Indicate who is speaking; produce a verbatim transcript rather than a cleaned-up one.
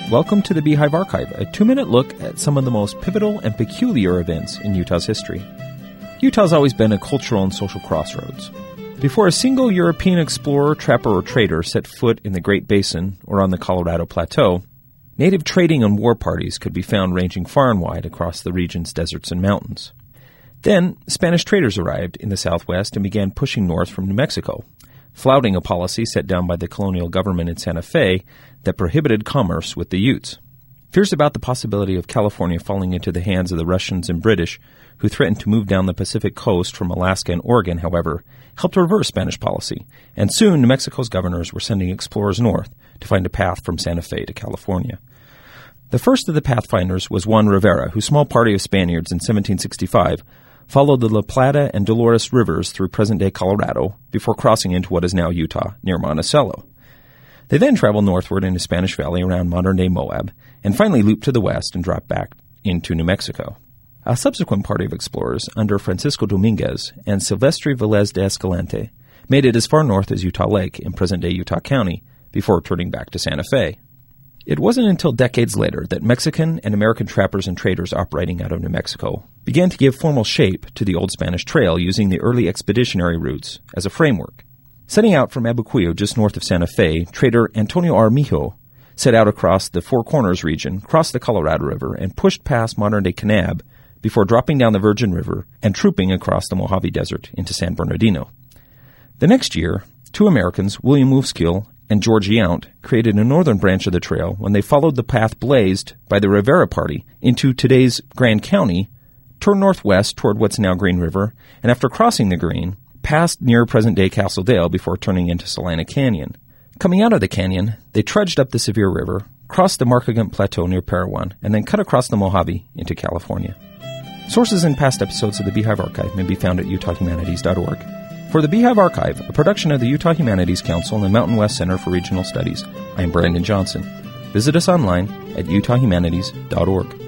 Speaker 1: Welcome to the Beehive Archive, a two-minute look at some of the most pivotal and peculiar events in Utah's history. Utah's always been a cultural and social crossroads. Before a single European explorer, trapper, or trader set foot in the Great Basin or on the Colorado Plateau, native trading and war parties could be found ranging far and wide across the region's deserts and mountains. Then, Spanish traders arrived in the southwest and began pushing north from New Mexico, flouting a policy set down by the colonial government in Santa Fe that prohibited commerce with the Utes. Fears about the possibility of California falling into the hands of the Russians and British, who threatened to move down the Pacific coast from Alaska and Oregon, however, helped reverse Spanish policy, and soon New Mexico's governors were sending explorers north to find a path from Santa Fe to California. The first of the pathfinders was Juan Rivera, whose small party of Spaniards in seventeen sixty-five followed the La Plata and Dolores rivers through present-day Colorado before crossing into what is now Utah, near Monticello. They then traveled northward into Spanish Valley around modern-day Moab, and finally looped to the west and dropped back into New Mexico. A subsequent party of explorers under Francisco Dominguez and Silvestre Velez de Escalante made it as far north as Utah Lake in present-day Utah County before turning back to Santa Fe. It wasn't until decades later that Mexican and American trappers and traders operating out of New Mexico began to give formal shape to the Old Spanish Trail using the early expeditionary routes as a framework. Setting out from Abuquillo, just north of Santa Fe, trader Antonio Armijo set out across the Four Corners region, crossed the Colorado River, and pushed past modern-day Kanab before dropping down the Virgin River and trooping across the Mojave Desert into San Bernardino. The next year, two Americans, William Wolfskill and George Yount, created a northern branch of the trail when they followed the path blazed by the Rivera Party into today's Grand County, turned northwest toward what's now Green River, and after crossing the Green, passed near present-day Castle Dale before turning into Salina Canyon. Coming out of the canyon, they trudged up the Sevier River, crossed the Markagant Plateau near Parowan, and then cut across the Mojave into California. Sources in past episodes of the Beehive Archive may be found at utah humanities dot org. For the Beehive Archive, a production of the Utah Humanities Council and the Mountain West Center for Regional Studies, I am Brandon Johnson. Visit us online at utah humanities dot org.